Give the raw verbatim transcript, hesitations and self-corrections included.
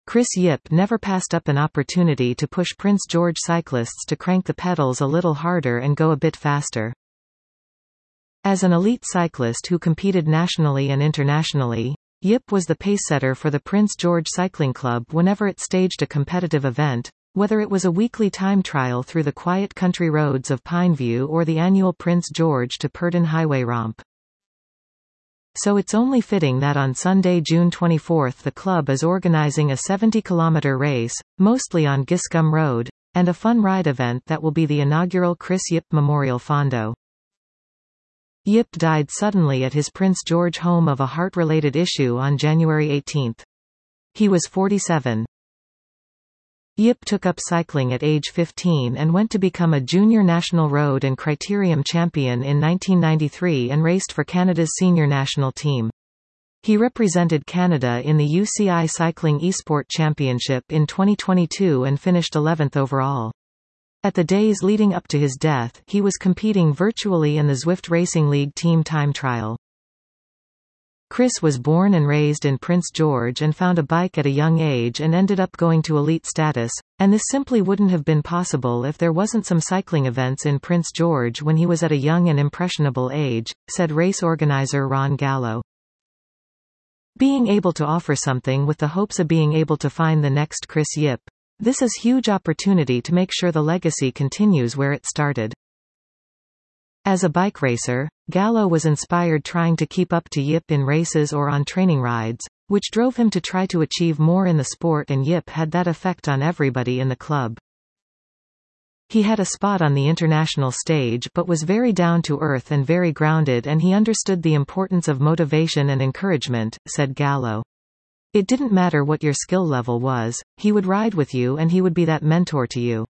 Chris Yip never passed up an opportunity to push Prince George cyclists to crank the pedals a little harder and go a bit faster. As an elite cyclist who competed nationally and internationally, Yip was the pacesetter for the Prince George Cycling Club whenever it staged a competitive event, whether it was a weekly time trial through the quiet country roads of Pineview or the annual Prince George to Purden Highway romp. So it's only fitting that on Sunday, June twenty-fourth, the club is organizing a seventy kilometer race, mostly on Giscombe Road, and a fun ride event that will be the inaugural Chris Yip Memorial Fondo. Yip died suddenly at his Prince George home of a heart-related issue on January eighteenth. He was forty-seven. Yip took up cycling at age fifteen and went to become a junior national road and criterium champion in nineteen ninety-three and raced for Canada's senior national team. He represented Canada in the U C I Cycling Esport Championship in twenty twenty-two and finished eleventh overall. At the days leading up to his death, he was competing virtually in the Zwift Racing League team time trial. Chris was born and raised in Prince George and found a bike at a young age and ended up going to elite status, and this simply wouldn't have been possible if there wasn't some cycling events in Prince George when he was at a young and impressionable age, said race organizer Ron Gallo. Being able to offer something with the hopes of being able to find the next Chris Yip. This is huge opportunity to make sure the legacy continues where it started. As a bike racer, Gallo was inspired trying to keep up to Yip in races or on training rides, which drove him to try to achieve more in the sport, and Yip had that effect on everybody in the club. He had a spot on the international stage but was very down to earth and very grounded, and he understood the importance of motivation and encouragement, said Gallo. It didn't matter what your skill level was, he would ride with you and he would be that mentor to you.